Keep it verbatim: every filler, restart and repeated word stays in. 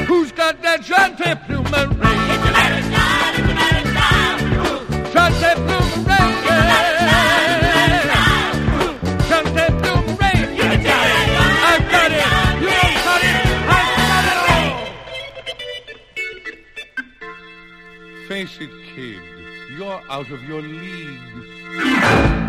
Who's got that Chante Plumer ring? If you let it slide, if you let it slide. Chante Plumer ring. Chante Plumer ring. You can tell it. I've got it. You don't got it. I've got it all. Face it, kid. You're out of your league.